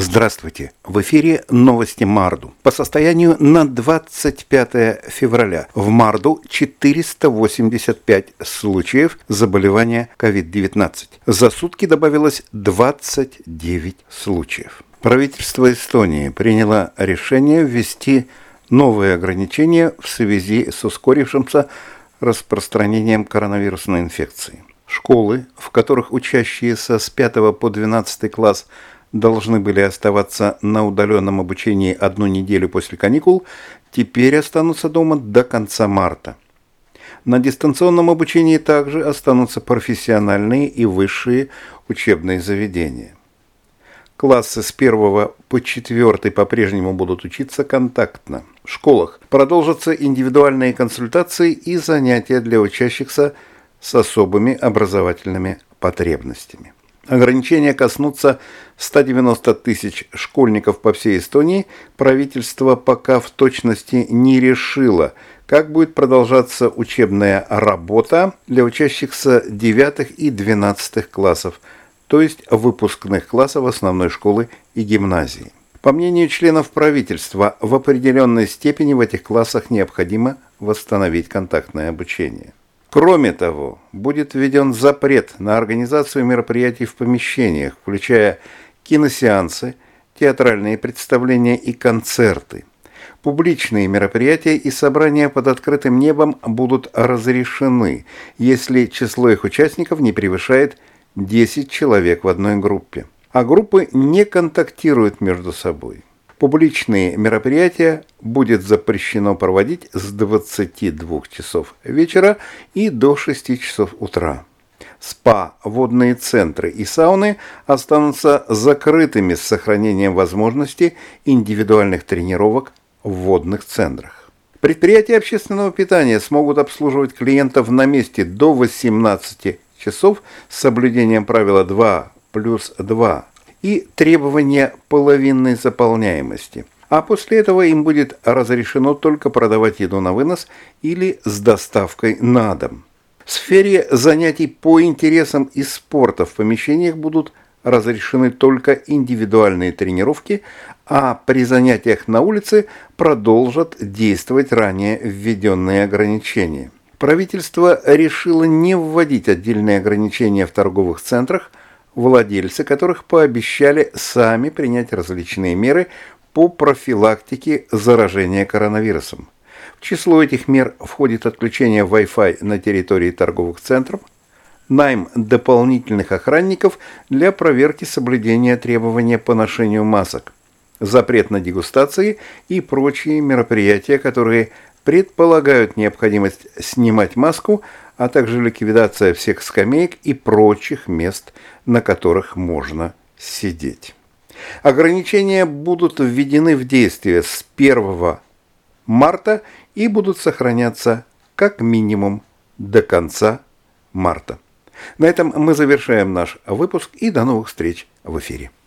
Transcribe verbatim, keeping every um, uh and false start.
Здравствуйте! В эфире новости МАРДУ. По состоянию на двадцать пятое февраля в МАРДУ четыреста восемьдесят пять случаев заболевания ковид девятнадцать. За сутки добавилось двадцать девять случаев. Правительство Эстонии приняло решение ввести новые ограничения в связи с ускорившимся распространением коронавирусной инфекции. Школы, в которых учащиеся с пятого по двенадцатый класс должны были оставаться на удаленном обучении одну неделю после каникул, теперь останутся дома до конца марта. На дистанционном обучении также останутся профессиональные и высшие учебные заведения. Классы с первого по четвертый по-прежнему будут учиться контактно. В школах продолжатся индивидуальные консультации и занятия для учащихся с особыми образовательными потребностями. Ограничения коснутся ста девяноста тысяч школьников по всей Эстонии. Правительство пока в точности не решило, как будет продолжаться учебная работа для учащихся девятых и двенадцатых классов, то есть выпускных классов основной школы и гимназии. По мнению членов правительства, в определенной степени в этих классах необходимо восстановить контактное обучение. Кроме того, будет введен запрет на организацию мероприятий в помещениях, включая киносеансы, театральные представления и концерты. Публичные мероприятия и собрания под открытым небом будут разрешены, если число их участников не превышает десять человек в одной группе, а группы не контактируют между собой. Публичные мероприятия будет запрещено проводить с двадцати двух часов вечера и до шести часов утра. СПА, водные центры и сауны останутся закрытыми с сохранением возможности индивидуальных тренировок в водных центрах. Предприятия общественного питания смогут обслуживать клиентов на месте до восемнадцати часов с соблюдением правила два плюс два. И требования половинной заполняемости. А после этого им будет разрешено только продавать еду на вынос или с доставкой на дом. В сфере занятий по интересам и спорта в помещениях будут разрешены только индивидуальные тренировки, а при занятиях на улице продолжат действовать ранее введенные ограничения. Правительство решило не вводить отдельные ограничения в торговых центрах, владельцы которых пообещали сами принять различные меры по профилактике заражения коронавирусом. В число этих мер входит отключение Wi-Fi на территории торговых центров, найм дополнительных охранников для проверки соблюдения требований по ношению масок, запрет на дегустации и прочие мероприятия, которые предполагают необходимость снимать маску, а также ликвидация всех скамеек и прочих мест, на которых можно сидеть. Ограничения будут введены в действие с первого марта и будут сохраняться как минимум до конца марта. На этом мы завершаем наш выпуск и до новых встреч в эфире.